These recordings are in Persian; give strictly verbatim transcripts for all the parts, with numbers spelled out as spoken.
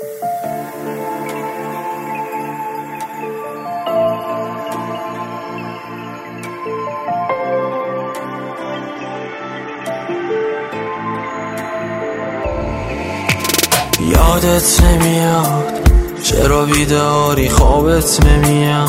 یادت نمیاد چرا بیداری خوابت نمیاد،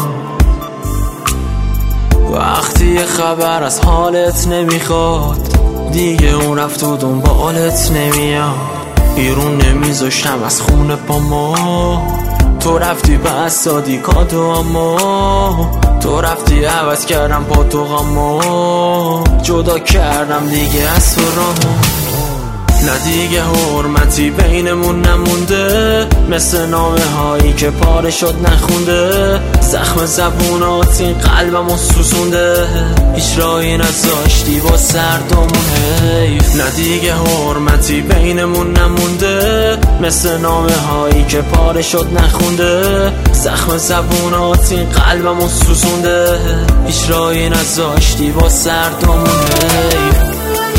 وقتی یه خبر از حالت نمیخواد دیگه اون رفت و دنبالت نمیاد. بیرون نمیذاشتم از خونه پامو، تو رفتی بس دادی کادو، اما تو رفتی عوض کردم پا تو غمو، جدا کردم دیگه از تو رامو. نه دیگه حرمتی بینمون نمونده، مثل نامه هایی که پاره شد نخونده. زخم زبونات این قلبمو سوزونده، هیچ راهی نذاشتی با سردمون حیف. نه دیگه حرمتی بینمون نمونده، مثل نامه هایی که پاره شد نخونده. زخم زبونات این قلبمو سوزونده، هیچ راهی نذاشتی با سردمون حیف.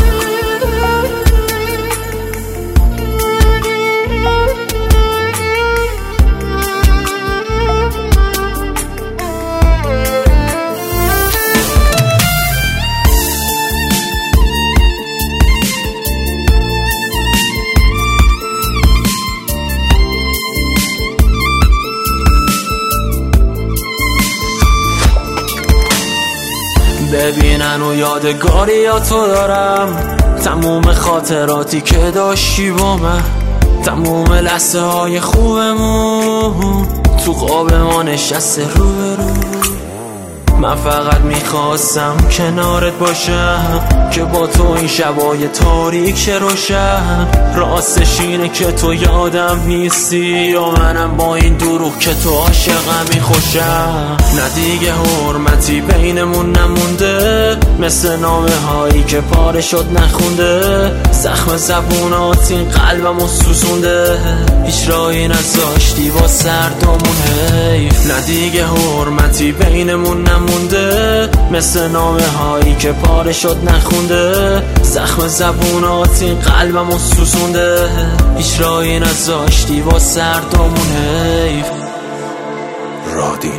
ببینن و یادگاری یا تو دارم، تموم خاطراتی که داشتی با من، تموم لحظه های خوبمون تو خواب ما نشسته رو به رو. من فقط میخواستم کنارت باشم که با تو این شبای تاریک روشن. راستش اینه که تو یادم نیستی و منم با این دروغ که تو عاشقمی خوشم. نه دیگه حرمتی بینمون نمونده، مثل نامه هایی که پاره شد نخونده. زخم زبونات این قلبمو سوزونده، هیچ راهی نذاشتی با سردمون حیف. نه دیگه حرمتی بینمون نمونده، مثل نامه هایی که پاره شد نخونده. زخم زبونات این قلبمو سوزونده، هیچ راهی نذاشتی با سردمون حیف. رادین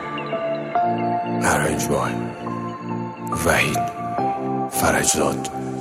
ارنج بای وحید فرجزاد.